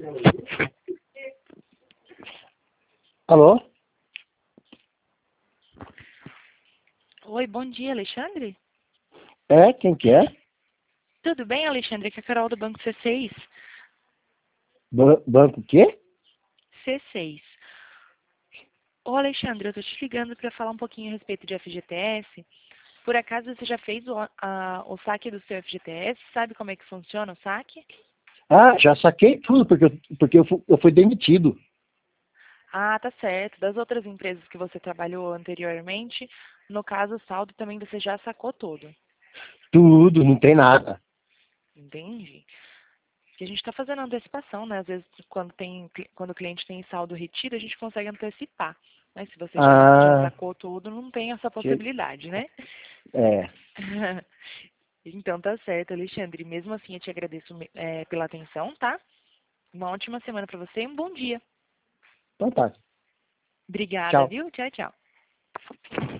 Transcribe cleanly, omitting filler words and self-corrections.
Alô? Oi, bom dia, Alexandre. É, quem que é? Tudo bem, Alexandre? Aqui é a Carol do Banco C6. Banco o quê? C6. Ô, Alexandre, eu tô te ligando para falar um pouquinho a respeito de FGTS. Por acaso você já fez o saque do seu FGTS? Sabe como é que funciona o saque? Ah, já saquei tudo, porque eu fui demitido. Ah, tá certo. Das outras empresas que você trabalhou anteriormente, no caso, o saldo também você já sacou todo. Tudo, não tem nada. Entendi. Porque a gente está fazendo antecipação, né? Às vezes, quando o cliente tem saldo retido, a gente consegue antecipar. Mas se você já Ah, sacou tudo, não tem essa que- possibilidade, né? é. Então tá certo, Alexandre. Mesmo assim, eu te agradeço pela atenção, tá? Uma ótima semana para você e um bom dia. Então tá. Obrigada, Tchau. viu? Tchau, tchau.